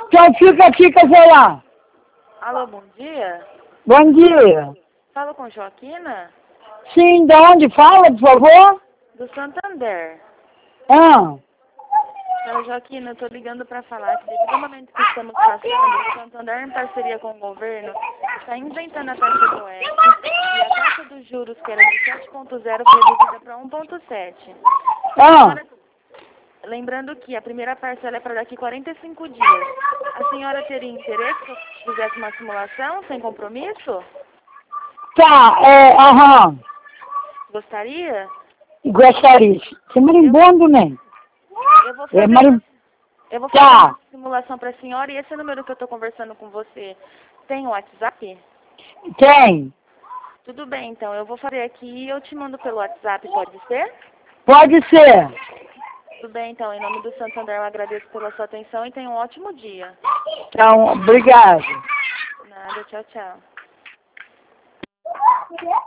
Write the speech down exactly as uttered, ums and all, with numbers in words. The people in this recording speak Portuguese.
Então fica aqui com o celular. Alô, bom dia. Bom dia. Falo com Joaquina, Sim, de onde fala, por favor? do Santander. Ah, Senhora Joaquina, eu tô ligando para falar que devido ao momento que estamos passando, o Santander, em parceria com o governo, está inventando a taxa do oeste e a taxa dos juros, que era de sete ponto zero, foi reduzida para um ponto sete. ah. Lembrando que a primeira parcela é para daqui quarenta e cinco dias. A senhora teria interesse que eu fizesse uma simulação sem compromisso? Tá, é, aham. Gostaria? Gostaria. Você é marimbondo, né? Eu vou É fazer, marim... uma, eu vou fazer Tá, uma simulação para a senhora, e esse número que eu estou conversando com você tem o WhatsApp? tem. Tudo bem, então. Eu vou fazer aqui e eu te mando pelo WhatsApp, pode ser? Pode ser. Tudo bem, então. Em nome do Santander, eu agradeço pela sua atenção e tenha um ótimo dia. Então, obrigado. Nada, tchau, tchau.